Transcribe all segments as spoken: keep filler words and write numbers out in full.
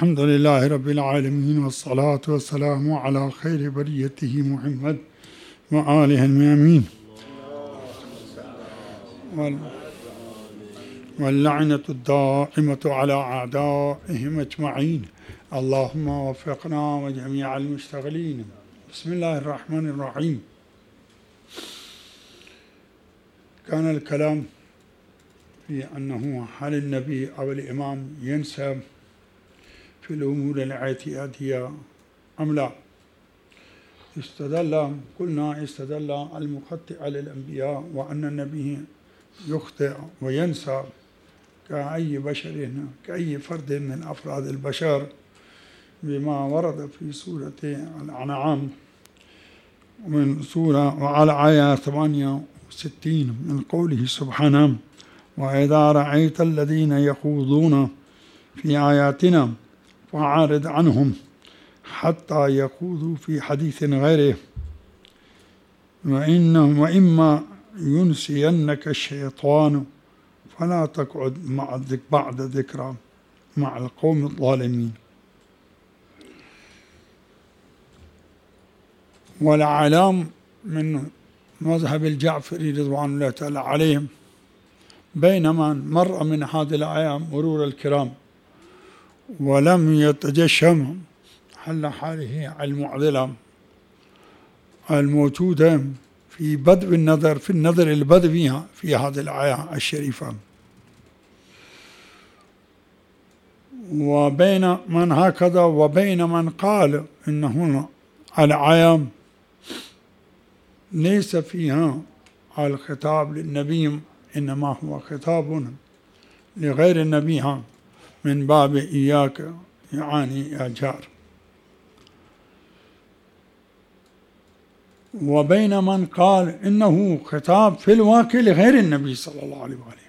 الحمد لله رب العالمين، والصلاة والسلام على خير بريته محمد وآله الميامين، واللعنة الدائمة على أعدائهم أجمعين. اللهم وفقنا وجميع المشتغلين. بسم الله الرحمن الرحيم. كان الكلام في أنه هل النبي أو الإمام ينسى في الأمور الاعتيادية أم لا؟ استدل قلنا استدل المخطئ للأنبياء وأن النبي يخطئ وينسى كأي بشر كأي فرد من أفراد البشر، بما ورد في سورة الأنعام من سورة وعلى آية ثمانية وستين من قوله سبحانه: وإذا رأيت الذين يخوضون في آياتنا فأعرض عنهم حتى يخوضوا في حديث غيره وإنهم وإما ينسينك الشيطان فلا تقعد مع بعد ذكرى مع القوم الظالمين. والعلام من مذهب الجعفري رضوان الله تعالى عليهم بينما مر من هذه الآية مرور الكرام ولم يتجشم حل حاله المعضلة الموجودة في بدء النظر في النظر البدوي في هذه الآية الشريفة، وبين من هكذا وبين من قال إنه الآية ليس فيها الخطاب للنبي إنما هو خطاب لغير النبي من باب إياك يعني يا جار، وبين من قال إنه خطاب في الواقع لغير النبي صلى الله عليه وآله.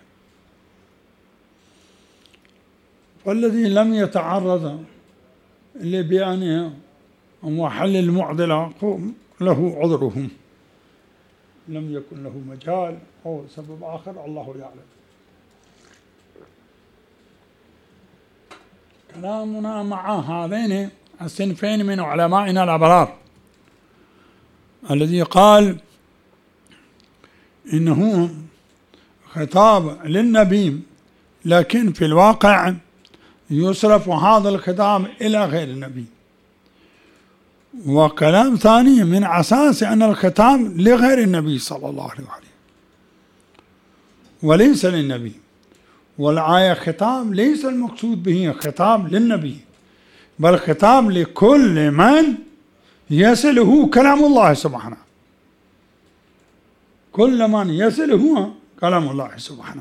والذي لم يتعرض لبيانه وحل المعضلة له عذرهم، لم يكن له مجال أو سبب آخر الله يعلم. كلامنا مع هذين الصنفين من علمائنا الأبرار الذي قال إنه خطاب للنبي لكن في الواقع يصرف هذا الخطاب إلى غير النبي، وكلام ثاني من أساس أن الخطاب لغير النبي صلى الله عليه وسلم وليس للنبي، والآية خطاب ليس المقصود به خطاب للنبي بل خطاب لكل من يصله كلام الله سبحانه، كل من يصله كلام الله سبحانه.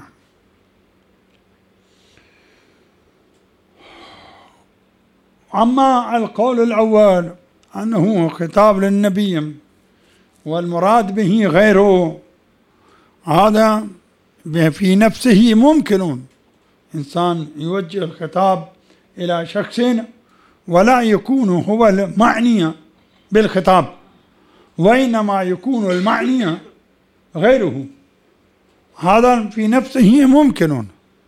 أما القول الأول أنه خطاب للنبي والمراد به غيره، هذا في نفسه ممكن إنسان يوجه الخطاب إلى شخص ولا يكون هو المعني بالخطاب، وإنما يكون المعني غيره، هذا في نفسه ممكن،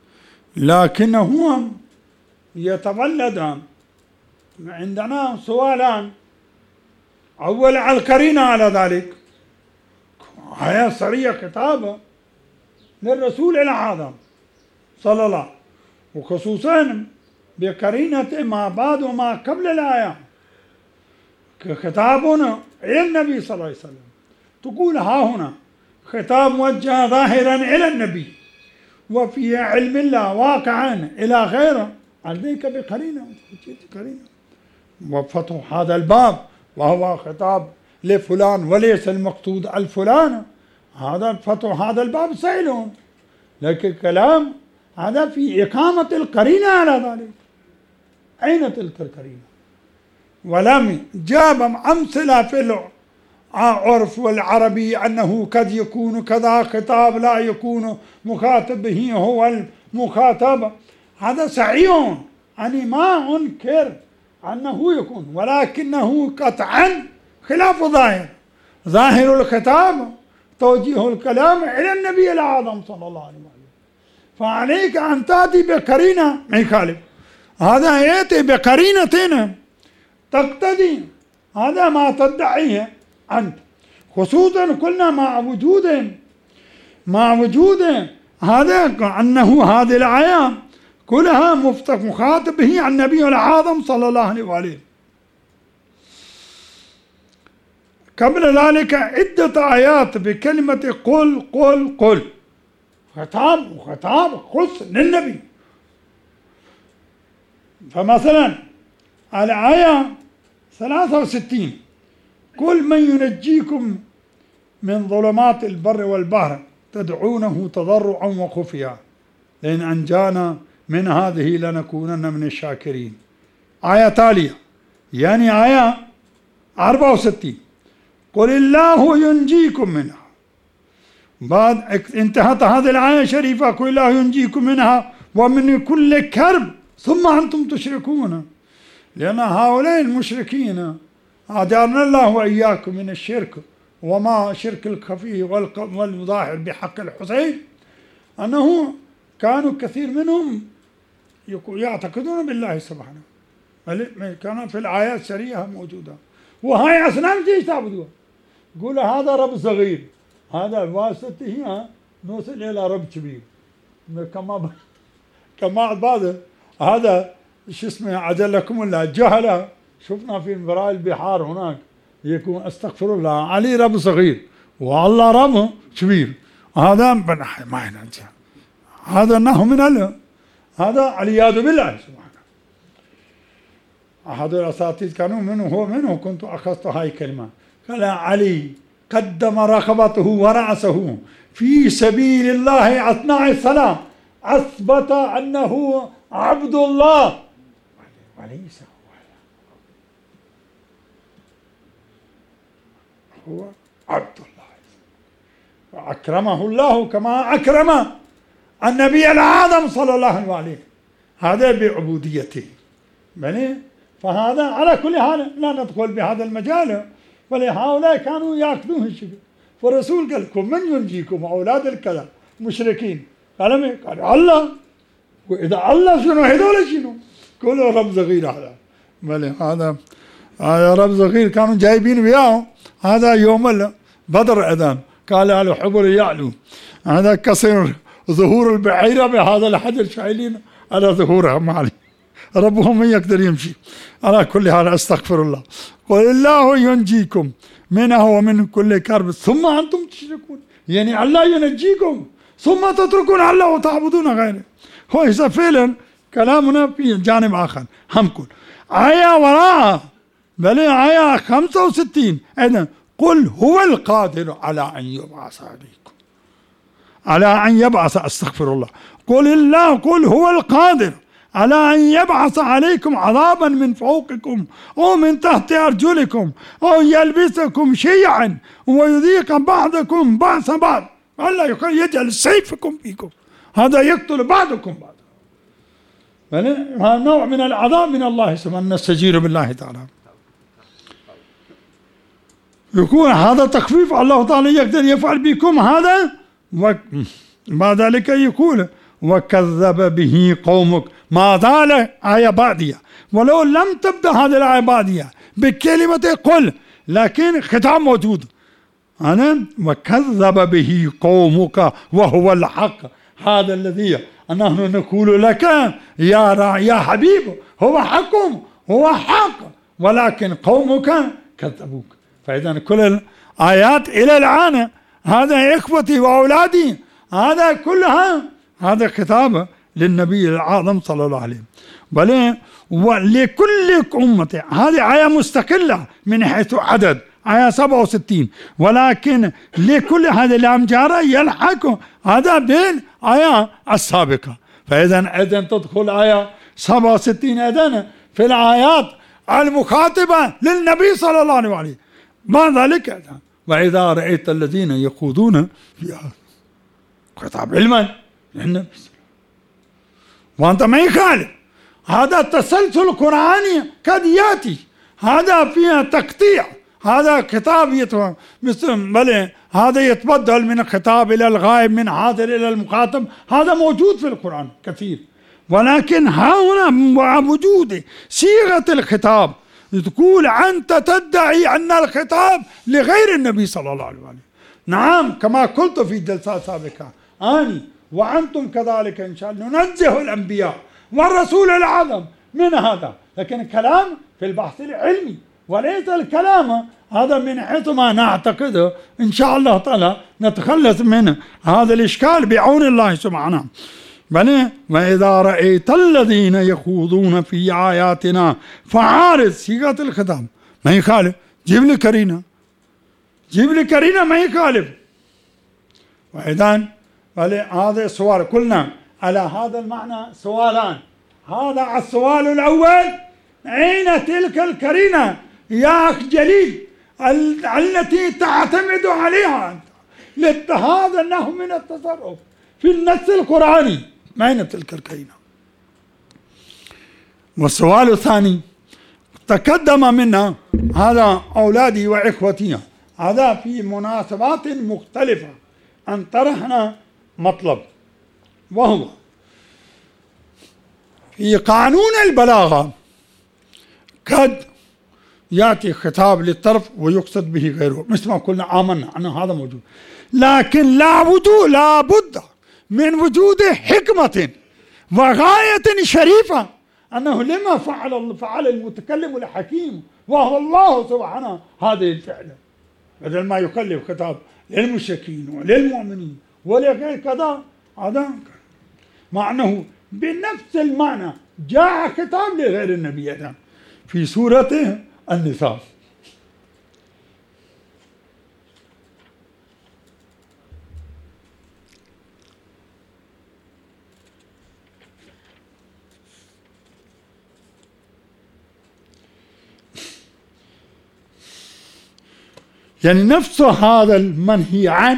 لكنه يتولد عندنا سؤالان. أول القرينة على ذلك، هي صريح خطاب للرسول إلى هذا صلى الله، وخصوصا بقرينة ما بعد وما قبل الآية كخطابنا إلى النبي صلى الله عليه وسلم، تقول ها هنا خطاب موجه ظاهرا إلى النبي وفي علم الله واقعا إلى غيره، عليك بقرينة قرينة وفتح هذا الباب وهو خطاب لفلان وليس المقصود الفلان، هذا فتح هذا الباب سهل، لكن الكلام هذا في إقامة القرينة على ذلك. أين تلك القرينة؟ ولم جاب أمثلة في العرف والعربي أنه قد يكون كذا خطاب لا يكون مخاطب به هو المخاطب، هذا صحيح، أنا ما أنكر أنه يكون، ولكنه قطعا خلاف ظاهر. ظاهر الخطاب توجيه الكلام إلى النبي الأعظم صلى الله عليه وسلم، فعليك أن تأتي بقرينة ما يخالف. هذا يأتي بقرينة تقتضي هذا ما تدعيه أنت، خصوصا قلنا مع وجود مع وجود هذا أنه هذه الآية كلها مخاطب به عن النبي الأعظم صلى الله عليه وآله. قبل ذلك عدة آيات بكلمة قل قل قل، خطاب وخطاب خص للنبي. فمثلا الآية ثلاثة وستين قل من ينجيكم من ظلمات البر والبحر تدعونه تضرعا وخفيا لئن أنجانا من هذه لنكونن من الشاكرين. آية تالية يعني آية أربعة وستين قل الله ينجيكم منها. بعد انتهت هذه الآية الشريفة قل الله ينجيكم منها ومن كل كرب ثم أنتم تشركون، لأن هؤلاء المشركين أجارنا الله وإياكم من الشرك وما شرك الخفي والظاهر بحق الحسين، أنه كانوا كثير منهم يعتقدون بالله سبحانه، كان في الآيات الشريعة موجودة. وهاي أصنام ايش تعبدوها؟ يقول هذا رب صغير، هذا واسطته نوصل إلى رب كبير. كما كما بعض هذا شو اسمه عجلكم الله جهله، شفنا في انفراء البحار هناك يكون استغفر الله علي رب صغير والله رب كبير، هذا ما ينجح، هذا انه من الله، هذا علياذ بالله سبحانه. احد الاساتذه كانوا منه هو منه كنت اخذت هاي الكلمه، قال علي قدم رقبته ورأسه في سبيل الله اثناء الصلاه، اثبت انه عبد الله وليس هو عبد الله، وأكرمه الله كما أكرم النبي الأعظم صلى الله عليه وآله، هذا بعبوديته. بني فهذا على كل حال لا ندخل بهذا المجال، ولهؤلاء كانوا يأخذون الشيء. فالرسول قال لكم من ينجيكم أولاد الكذا مشركين؟ قال مين؟ قال الله. وإذا الله شنو هذول شنو؟ كله رب صغير هذا. بلي هذا هذا رب صغير كانوا جايبين وياه. هذا يوم بدر أذان قال على حبر يعلو، هذا كسر ظهور البعيرة بهذا الحجر شايلين على ظهورها معلي، ربهم من يقدر يمشي. على كل حال استغفر الله. قل الله ينجيكم منها ومن كل كرب ثم أنتم تشركون، يعني الله ينجيكم ثم تتركون الله وتعبدون غيره. هو إذا فعلا كلامنا في جانب آخر هم كل آية وراءها، بل آية خمسة وستين أيضا قل هو القادر على أن يبعث عليكم، على أن يبعث استغفر الله. قل الله قل هو القادر على أن يبعث عليكم عذابا من فوقكم أو من تحت أرجلكم أو يلبسكم شيعا ويذيق بعضكم بأس بعض، الله يجعل سيفكم فيكم، هذا يقتل بعضكم بعض. هذا نوع من العذاب من الله سبحانه، نستجير بالله تعالى. يكون هذا تخفيف الله تعالى يقدر يفعل بكم هذا. وبعد ذلك يقول وكذب به قومك، ما زال آية بعدية ولو لم تبدأ هذه الآية بعدية بكلمة قل، لكن خطاب موجود. أنا وكذب به قومك وهو الحق، هذا الذي نحن نقول لك يا يا حبيب هو حق هو حق، ولكن قومك كذبوك. فإذا كل الآيات إلى الآن هذا إخوتي وأولادي هذا كلها هذا خطاب للنبي الأعظم صلى الله عليه وسلم. ولكل أمة هذه آية مستقلة من حيث عدد آية سبعة وستين، ولكن لكل هذه الأمجار يلحق هذا بين آية السابقة. فإذا إذا تدخل آية سبعة وستين إذن في الآيات المخاطبة للنبي صلى الله عليه وسلم. بعد ذلك وإذا رأيت الذين يخوضون في خطاب علما للنبي، وأنت ما يخالف هذا التسلسل القرآني قد يأتي، هذا فيها تقطيع، هذا خطاب يتبدل مثل بل هذا يتبدل من الخطاب إلى الغائب من حاضر إلى المخاطب، هذا موجود في القرآن كثير. ولكن ها هنا مع وجود صيغة الخطاب تقول أنت تدعي أن الخطاب لغير النبي صلى الله عليه وسلم. نعم كما قلت في جلسات سابقة، أني وأنتم كذلك إن شاء الله ننزه الأنبياء والرسول الأعظم من هذا، لكن الكلام في البحث العلمي وليس الكلام هذا من حيث ما نعتقده. إن شاء الله تعالى نتخلص من هذا الإشكال بعون الله سبحانه. بل وإذا رأيت الذين يخوضون في آياتنا فعارض، صيغة الخطاب ما يخالف، جيب لي كرينة، جيب لي كرينة ما يخالف. وإذن هذا السؤال قلنا على هذا المعنى سؤالان. هذا السؤال الأول، أين تلك الكرينة يا أخ جليل التي تعتمد عليها لاتخاذ النحو من التصرف في النص القرآني؟ أين تلك الكرينة؟ والسؤال الثاني تقدم منا، هذا أولادي وإخوتي، هذا في مناسبات مختلفة أن طرحنا مطلب، وهو في قانون البلاغة قد يأتي خطاب للطرف ويقصد به غيره، مثل ما قلنا آمنا أن هذا موجود، لكن لا وجود لا بد من وجود حكمة وغاية شريفة أنه لما فعل فعل المتكلم الحكيم وهو الله سبحانه هذه الفعلة، بدل ما يكلف خطاب للمشركين وللمؤمنين ولغير كذا، هذا مع أنه بنفس المعنى جاء خطاب لغير النبي أيضا في سورة النساء. يعني نفس هذا المنهي عنه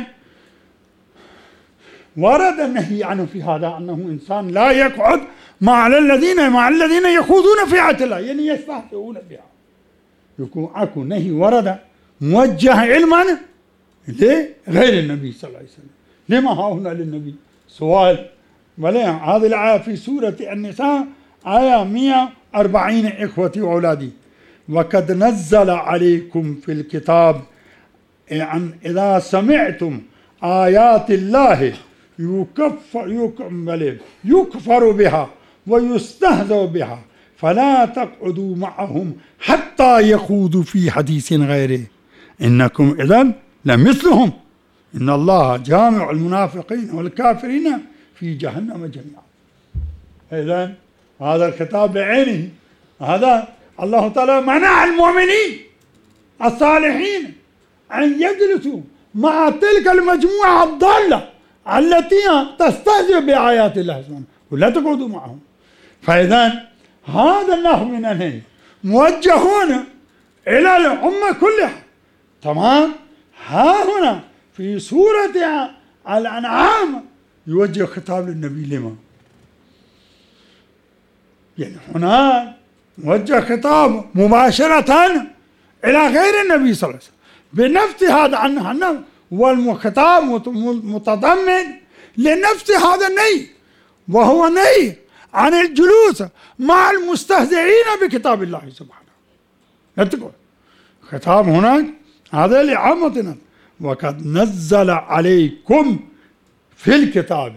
ورد النهي عنه في هذا، أنه إنسان لا يقعد مع الذين مع الذين يخوضون في آيات الله، يعني يستهزئون بها. يكون أكو نهي ورد موجه علما لغير النبي صلى الله عليه وسلم. لما ها هنا للنبي؟ سؤال. ولا هذه الآية في سورة النساء آية مئة وأربعين إخوتي وأولادي، وقد نزل عليكم في الكتاب أن إذا سمعتم آيات الله يكفر, يكفر بها ويستهزأ بها فلا تقعدوا معهم حتى يخوضوا في حديث غيره إنكم إذن لمثلهم إن الله جامع المنافقين والكافرين في جهنم جميعا. إذن هذا الخطاب بعينه، هذا الله تعالى منع المؤمنين الصالحين أن يجلسوا مع تلك المجموعة الضالة التي تستهزئ بآيات الله سبحانه ولا تقعدوا معهم. فإذا هذا النحو من النهي موجهون إلى الأمة كلها. تمام. ها هنا في سورة الأنعام يوجه خطاب للنبي لما؟ يعني هنا موجه خطاب مباشرة إلى غير النبي صلى الله عليه وسلم بنفس هذا عنه، والخطاب متضمن لنفس هذا النهي، وهو نهي عن الجلوس مع المستهزئين بكتاب الله سبحانه. لا تقول خطاب هناك هذا لعامتنا، وقد نزل عليكم في الكتاب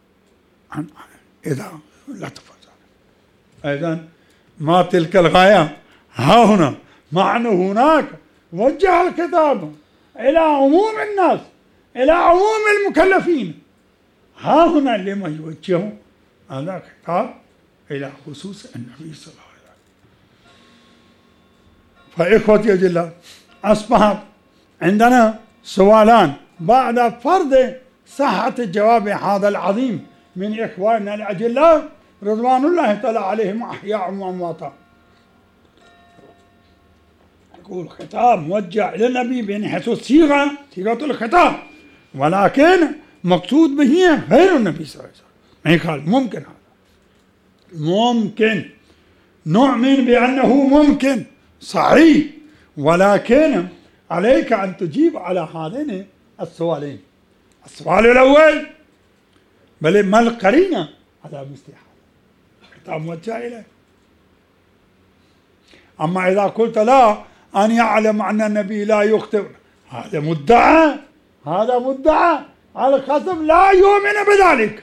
إذا لا تفعل. أيضا ما تلك الغاية ها هنا، مع أنه هناك وجه الكتاب إلى عموم الناس إلى عموم المكلفين، ها هنا لما يوجه هذا الخطاب إلى خصوص النبي صلى الله عليه وسلم. فإخوتي الأجلاء، أصبحت عندنا سؤالان بعد فرض صحة الجواب هذا العظيم من إخواننا الأجلاء رضوان الله تعالى عليهم أحياء وأمواتا. يقول خطاب موجه إلى النبي بنحيث الصيغة صيغة الخطاب، ولكن مقصود به غير النبي صلى الله عليه وسلم. ما يقال ممكن، هذا ممكن نؤمن بأنه ممكن صحيح، ولكن عليك أن تجيب على هذين السؤالين. السؤال الأول، بل ما القرينة على مثل هذا؟ الخطاب موجه إليه. أما إذا قلت لا أن يعلم أن النبي لا يخطئ، هذا مدعى، هذا مدعى على الخصم لا يؤمن بذلك،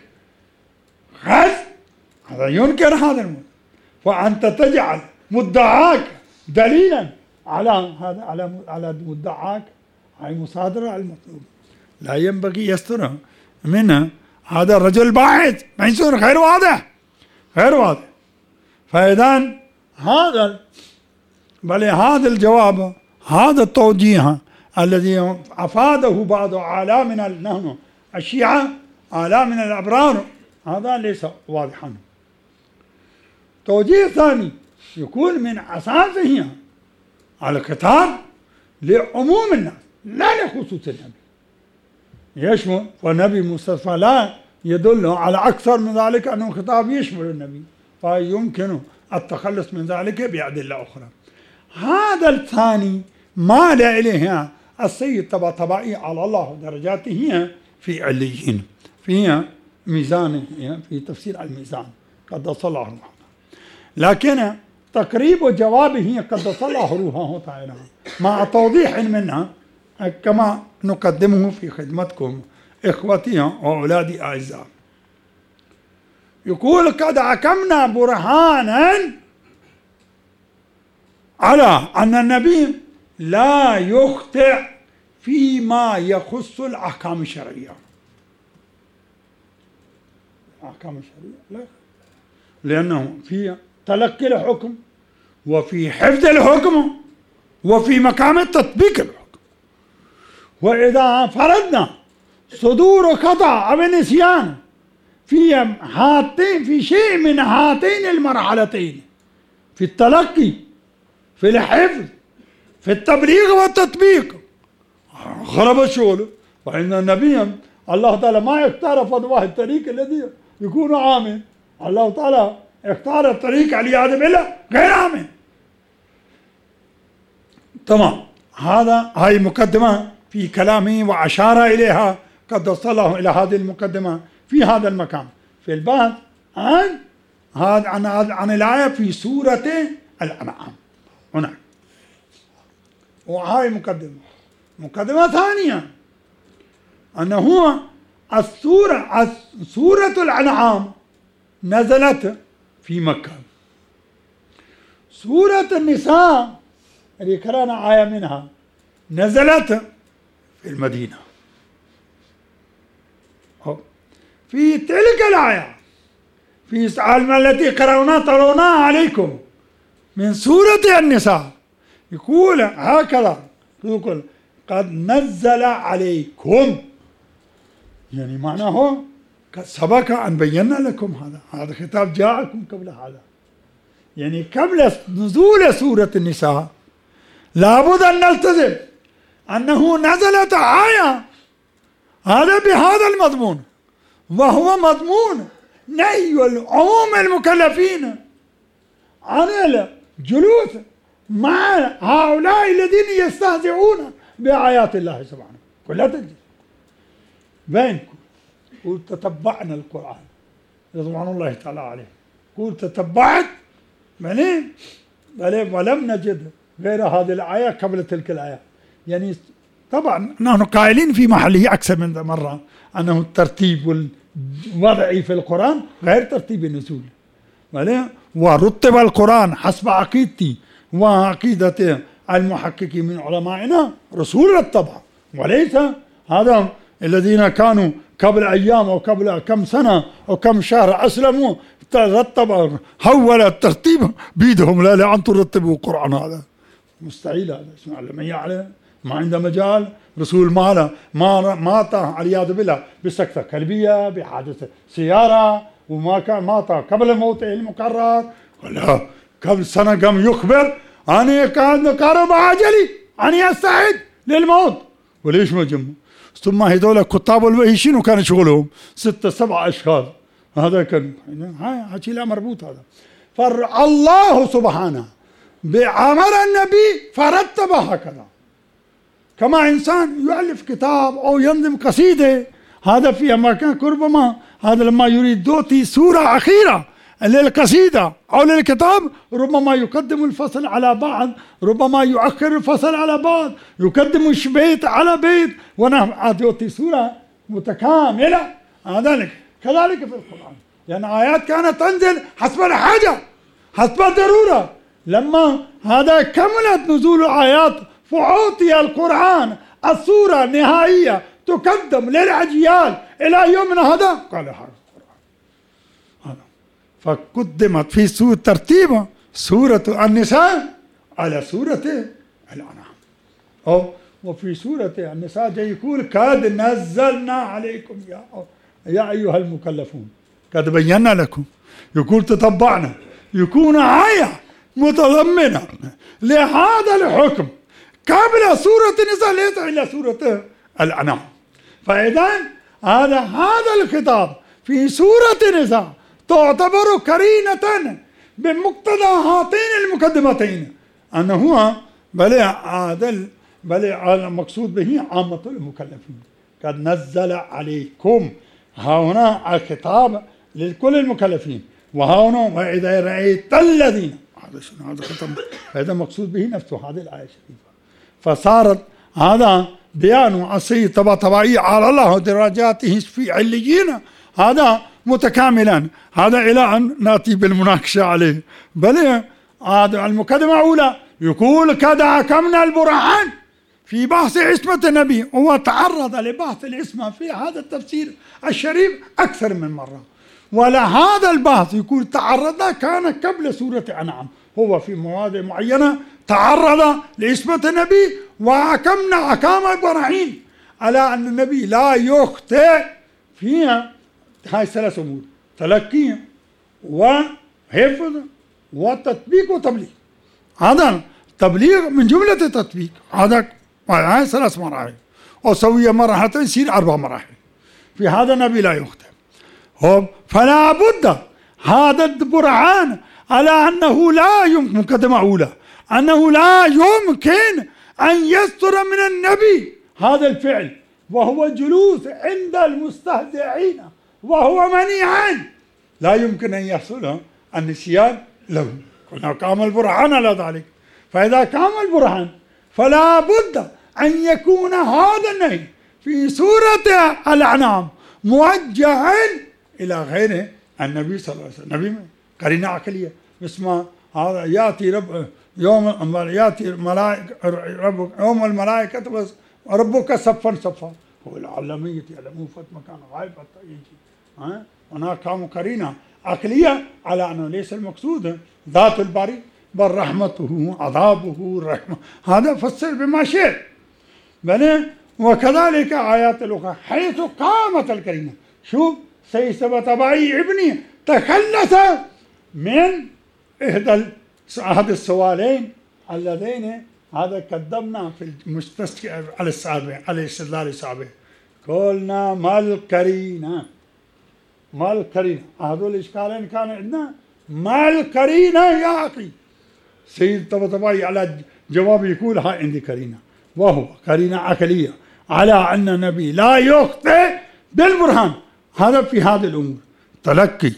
هذا ينكر هذا المدعى، فأنت تجعل مدعاك دليلا على هذا، على على مدعاك هاي مصادرة على المطلوب، لا ينبغي يستر منها. هذا الرجل باحث ما يصير غير واضح، غير واضح. فإذا هذا بل هذا الجواب، هذا التوجيه الذي أفاده بعض أعلامنا نحن الشيعة، أعلامنا الأبرار، هذا ليس واضحا. توجيه ثاني يكون من أساسه على الخطاب لعموم الناس لا لخصوص النبي، يشمل، والنبي مصطفى لا يدل على أكثر من ذلك أنه خطاب يشمل النبي، فيمكن التخلص من ذلك بأدلة أخرى. هذا الثاني مال إليه السيد طباطبائي على الله درجاته في عليين، في ميزانه، في تفسير الميزان قدس الله روحه، لكن تقريب جوابه قدس الله روحه تعالى مع توضيح منها كما نقدمه في خدمتكم إخوتي وأولادي أعزاء. يقول قد حكمنا برهانا على أن النبي لا يخطئ فيما يخص الأحكام الشرعية. الأحكام الشرعية لا، لأنه في تلقي الحكم وفي حفظ الحكم وفي مقام تطبيق الحكم. وإذا فرضنا صدور خطأ أو نسيان في هاتين، في شيء من هاتين المرحلتين، في التلقي، في الحفظ، في التبليغ والتطبيق، خرب الشغل. فإن النبي الله تعالى ما يختار فضواه الطريق الذي يكون عامل، الله تعالى اختار الطريق والعياذ بالله غير عامل. تمام، هذا هاي مقدمة في كلامه وأشار إليها قدس الله إلى هذه المقدمة في هذا المكان في البحث عن هذا عن عن الآية في سورة الأنعام هناك. وهاي مقدمة. مقدمة ثانية أنه هو السورة سورة الأنعام نزلت في مكة. سورة النساء اللي قرأنا آية منها نزلت في المدينة. في تلك الآية في التي قرأنا ترونها عليكم من سورة النساء يقول هكذا، يقول قد نزل عليكم، يعني معناه قد سبق أن بينا لكم هذا، هذا خطاب جاءكم قبل هذا، يعني قبل نزول سورة النساء لابد أن نلتزم أنه نزلت آية هذا بهذا المضمون، وهو مضمون نهي العموم المكلفين عن الجلوس مع هؤلاء الذين يستهزئون بآيات الله سبحانه. ولا تجلس بينكم، قل تتبعنا القرآن رضوان الله تعالى عليه، قل تتبعت بلي بلي ولم نجد غير هذه الآية قبل تلك الآية. يعني طبعا نحن قائلين في محله أكثر من مرة أنه الترتيب الوضعي في القرآن غير ترتيب النزول، ورتب القرآن حسب عقيدتي وعقيدة المحققين من علمائنا رسول الطبع، وليس هذا الذين كانوا قبل أيام أو قبل كم سنة أو كم شهر أسلموا ترتب هول الترتيب بيدهم لا لا أن ترتبوا القرآن. هذا مستحيل، هذا اسمع لمن يعلم ما عنده مجال. رسول ماله ما مات والعياذ بالله بسكتة قلبية بحادثة سيارة، وما كان مات قبل موته المقرر ولا قبل سنة قام يخبر أنا كان قارب عجلي أنا أستعد للموت. وليش ما جمع؟ ثم هذول كتاب الوحي شنو كان شغلهم؟ ستة سبعة أشخاص، هذا كان هاي حكي لا مربوط. هذا فالله سبحانه بأمر النبي فرتب هكذا، كما إنسان يؤلف كتاب أو ينظم قصيدة، هذا في مكان ربما هذا لما يريد دوتي سورة أخيرة للقصيدة أو للكتاب ربما يقدم الفصل على بعض، ربما يؤخر الفصل على بعض، يقدم بيت على بيت، ونحن يعطي صورة متكاملة. ذلك كذلك في القرآن، لأن يعني آيات كانت تنزل حسب الحاجة حسب الضرورة. لما هذا كملت نزول الآيات فأعطي القرآن الصورة النهائية تقدم للأجيال إلى يومنا هذا، قال هذا القرآن. فقدمت في سورة ترتيبه سورة النساء على سورة الأنعام. أو وفي سورة النساء جاي يقول قد نزلنا عليكم يا يا أيها المكلفون، قد بينا لكم، يقول تطبعنا، يكون آية متضمنة لهذا الحكم قبل سورة النساء ليس إلا سورة الأنعام. فإذا هذا هذا الخطاب في سورة النساء تعتبر قرينة بمقتضى هاتين المقدمتين، أنه هو بل هذا بل المقصود به عامة المكلفين. قد نزل عليكم، ها هنا الخطاب لكل المكلفين، وها هنا وإذا رأيت الذين، هذا شنو هذا خطاب، هذا مقصود به نفسه هذه الآية الشريفة. فصارت هذا بيان السيد طباطبائي على الله درجاته في عليين هذا متكاملا، هذا إلى أن نأتي بالمناقشة عليه. بل هذا المقدمة الأولى يقول قد حكمنا البرهان في بحث عصمة النبي، هو تعرض لبحث العصمة في هذا التفسير الشريف أكثر من مرة، ولهذا البحث يقول تعرض كان قبل سورة أنعام، هو في مواضع معينة تعرض لعصمة النبي وحكمنا أحكام براهين على أن النبي لا يخطئ فيها هاي ثلاث أمور: تلقي وحفظ وتطبيق وتبليغ. هذا تبليغ من جملة التطبيق، هذا هاي ثلاث مراحل، وسوية مرحلتين يصير أربع مراحل. في هذا النبي لا يخطئ. فلا بد هذا البرهان على أنه لا يمكن، مقدمة أولى، أنه لا يمكن أن يستر من النبي هذا الفعل، وهو جلوس عند المستهزئين وهو منيعا، لا يمكن أن يحصل النسيان له. قلنا قام البرهان على ذلك. فإذا قام البرهان فلا بد أن يكون هذا النهي في سورة الأنعام موجها إلى غيره النبي صلى الله عليه وسلم. النبي قرينة عقلية، اسمه هذا يأتي رب يوم يأتي الملائكة رب يوم الملائكة بس ربك صفا صفا، هو العالمية يعلمون فت مكان غايب حتى يجي. ها هناك قام قرينة عقلية على أنه ليس المقصود ذات الباري بل رحمته عذابه الرحمة، هذا فسر بما شئت. بل وكذلك آيات الأخرى حيث قامت القرينة. شوف سيد طباطبائي ابني تخلص من إحدى هذه السؤالين اللذين هذا قدمنا في المستشفى على السابع على الاستدلال السابع. قلنا ما القرينة؟ ما القرينة؟ هذول الإشكالين كان عندنا. ما القرينة يا أخي؟ سيد طباطبائي على جواب يقول ها عندي قرينة، وهو قرينة عقلية على أن النبي لا يخطئ بالبرهان، هذا في هذه الأمور: تلقي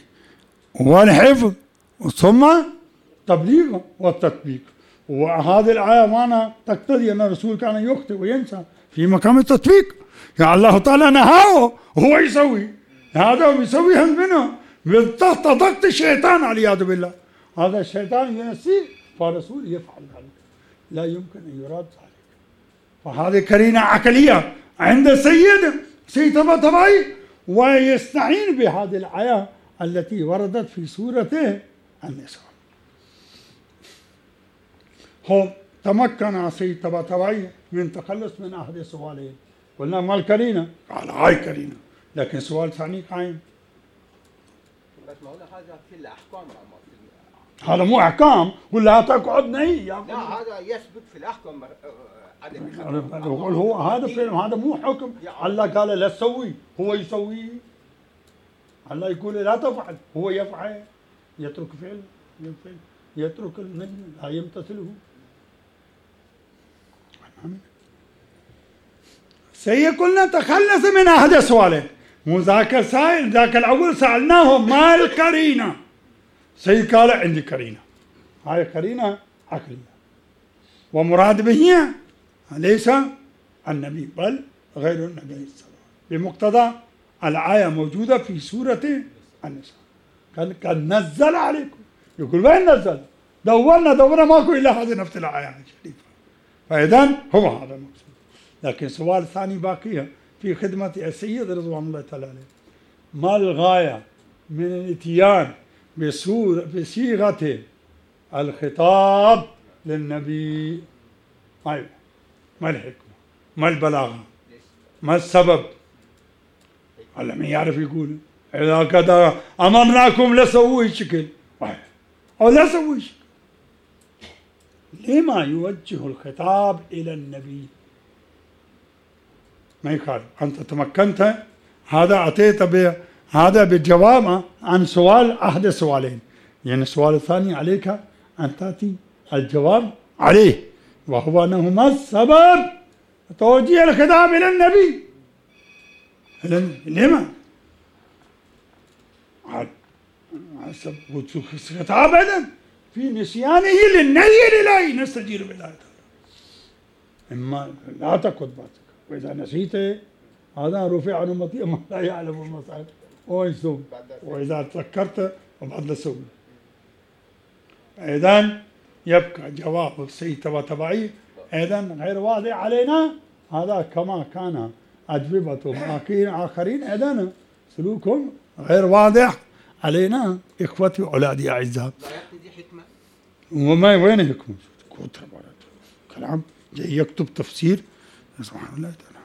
والحفظ ثم تبليغ والتطبيق. وهذه الآية معنا تقتضي أن الرسول كان يخطئ وينسى في مقام التطبيق. يعني الله تعالى نهاه هو يسوي هذا ويسوي هم منه تحت ضغط الشيطان والعياذ بالله. هذا الشيطان ينسيه فالرسول يفعل ذلك، لا يمكن أن يراد ذلك. فهذه قرينة عقلية عند السيد سيد طباطبائي، ويستعين بهذه الآية التي وردت في سورة النساء. هو تمكن سيد طباطبائي من تخلص من أحد السؤالين. قلنا ما القرينة؟ قال هاي قرينة، لكن سؤال ثاني قائم. بس ما هو هذا في الأحكام، هذا مو أحكام ولا تقعد نهي. لا هذا يثبت في الأحكام عدم يقول هو هذا فعل، هذا مو حكم. الله قال لا تسوي هو يسوي، الله يقول لا تفعل هو يفعل، يترك فعل يفعل، يترك النهي لا يمتثله. سيقولنا تخلص من هذا السؤال، مو ذاك السائل ذاك الأول سألناه ما القرينة، سيد قال عندي قرينة، هاي قرينة عقلية، ومراد به ليس النبي بل غير النبي صلى الله عليه وسلم، بمقتضى الآية موجودة في سورة النساء. قال قد نزل عليكم، يقول وين نزل؟ دورنا دورنا ماكو إلا هذه نفس الآية الشريفة. فإذا هو هذا المقصود. لكن سؤال ثاني باقية في خدمة السيد رضوان الله تعالى عليه، ما الغاية من الاتيان بصيغة الخطاب للنبي؟ أيوة، ما الحكمة؟ ما البلاغة؟ ما السبب؟ هلا من يعرف يقول إذا كذا أمرناكم لسووا شكل أو لا سووا شكل. لما يوجه الخطاب إلى النبي؟ ما يخالف أنت تمكنت، هذا أتيت هذا بالجواب عن سؤال أحد السؤالين، يعني السؤال الثاني عليك أن تأتي الجواب عليه، وهو أنه ما السبب توجيه الخطاب إلى النبي؟ لما؟ الخطاب أيضا في نسيانه للنهي الإلهي نستجير بالله تعالى. إما لا تقد باتك، وإذا نسيت هذا رفع عن أمتي ما لا يعلم المصائب ويسوم، وإذا تذكرت وبعد لسوم. إذن يبقى جواب السيد وتبعي إذن غير واضح علينا، هذا كما كان أجوبة آخرين إذن سلوكهم غير واضح علينا. إخوتي وأولادي أعزاء، وما وين حكمة؟ كلام جاي يكتب تفسير سبحان الله تعالى،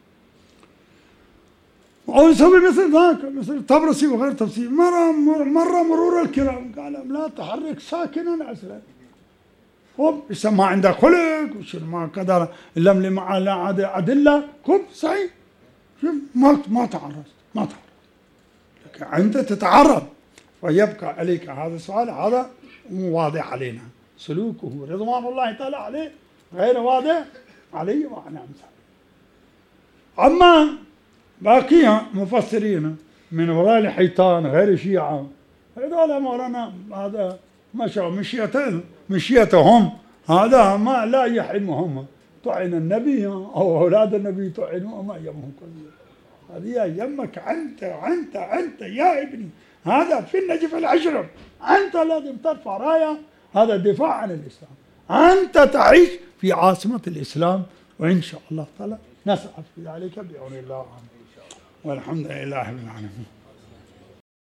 أو يسوي مثل ذاك مثل الطبرسي وغير تفسير، مرة مرة مرور الكرام قال لا تحرك ساكنا عسلا، خب يسمى عندك خلق وشيل ما قدر لم لمع لا عاد أدلة، خب صحيح، شوف ما ما تعرض ما تعرض، لكن أنت تتعرض، ويبقى عليك هذا السؤال، هذا مو واضح علينا، سلوكه رضوان الله تعالى عليه غير واضح عليه وعلى أمثاله. أما باقي مفسرين من وراء الحيطان غير شيعة، هذول مولانا هذا مشى مشيتهم مشيتهم، هذا ما لا يحرمهم طعن النبي أو أولاد النبي طعنوا ما يمهم كله، هذه يمك أنت أنت أنت يا ابني، هذا في النجف الأشرف، أنت لازم ترفع راية، هذا دفاع عن الإسلام، أنت تعيش في عاصمة الإسلام، وإن شاء الله تعالى نسعى في ذلك بعون الله، والحمد لله رب العالمين.